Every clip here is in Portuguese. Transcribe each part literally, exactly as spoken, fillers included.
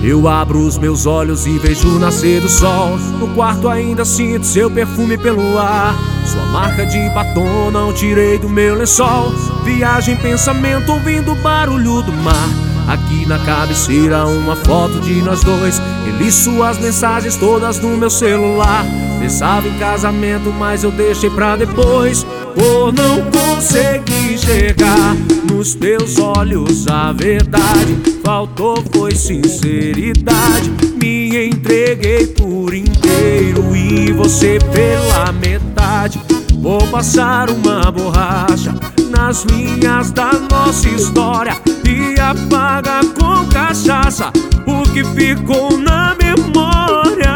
Eu abro os meus olhos e vejo o nascer do sol. No quarto ainda sinto seu perfume pelo ar. Sua marca de batom não tirei do meu lençol. Viajo em pensamento ouvindo o barulho do mar. Aqui na cabeceira uma foto de nós dois. E li suas mensagens todas no meu celular. Pensava em casamento, mas eu deixei pra depois. Por não conseguir chegar nos teus olhos a verdade. Faltou foi sinceridade. Me entreguei por inteiro e você pela metade. Vou passar uma borracha nas linhas da nossa história e apaga com cachaça o que ficou na memória.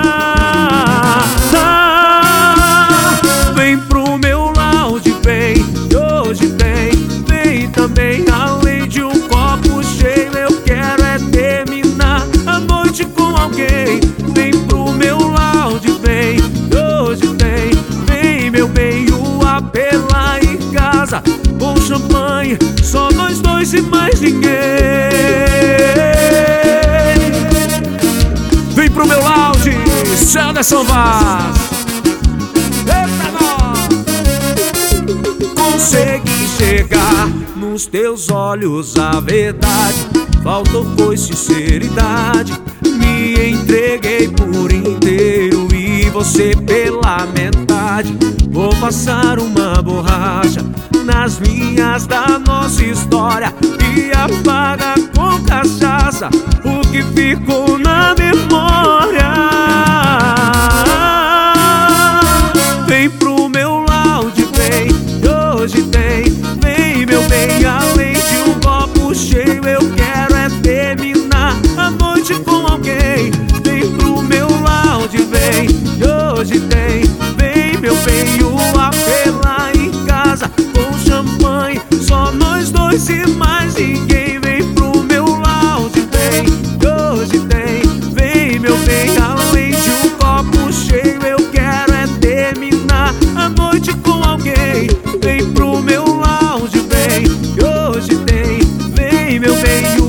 Ah, vem pro meu lounge, vem, hoje tem. Vem também, além de um copo cheio, eu quero é terminar a noite com alguém. Vem pro meu lounge, vem, hoje tem. Vem meu bem, o apelo lá em casa com champanhe, só nós dois e mais ninguém. Vem pro meu lounge, Anderson Vaz. Eita nós! Consegui chegar nos teus olhos a verdade. Faltou foi sinceridade. Me entreguei por inteiro e você pela metade. Vou passar uma borracha nas linhas da nossa história e apaga com cachaça o que ficou na memória. Vem pro meu lounge, vem, hoje tem. Vem meu bem, além de um copo cheio, eu quero é terminar a noite com alguém. Vem pro meu lounge, vem, hoje tem. Vem meu bem, o apelo lá em casa com champanhe, só nós dois e mais ninguém. Vem pro meu lounge, vem, hoje tem. Vem meu bem, além de um copo cheio, eu quero é terminar a noite com alguém. Vem pro meu lounge, vem, hoje tem. Vem meu bem,